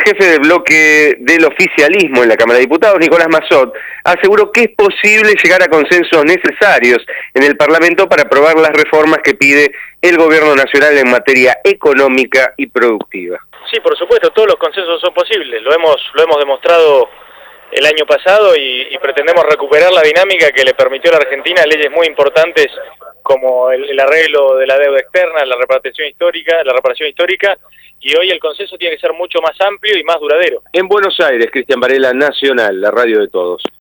jefe del bloque del oficialismo en la Cámara de Diputados, Nicolás Massot, aseguró que es posible llegar a consensos necesarios en el Parlamento para aprobar las reformas que pide el Gobierno Nacional en materia económica y productiva. Sí, por supuesto, todos los consensos son posibles, lo hemos demostrado el año pasado y pretendemos recuperar la dinámica que le permitió a la Argentina leyes muy importantes como el arreglo de la deuda externa, la reparación histórica, y hoy el consenso tiene que ser mucho más amplio y más duradero. En Buenos Aires, Cristian Varela, Nacional, la radio de todos.